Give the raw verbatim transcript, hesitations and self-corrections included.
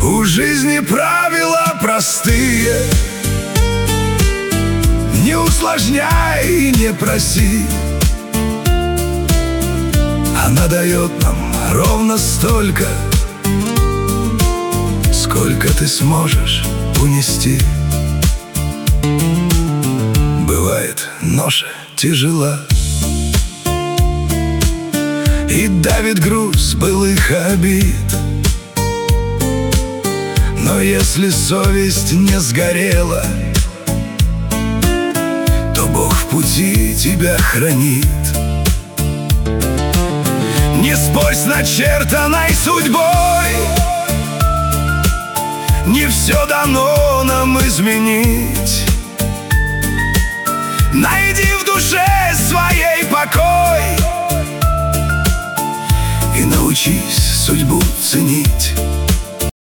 У жизни правила простые, не усложняй и не проси. Она дает нам ровно столько, сколько ты сможешь унести. Бывает, ноша тяжела и давит груз былых обид, но если совесть не сгорела, то Бог в пути тебя хранит. Не спорь с начертанной судьбой, не все дано нам изменить. Найди в душе своей покой и научись судьбу ценить.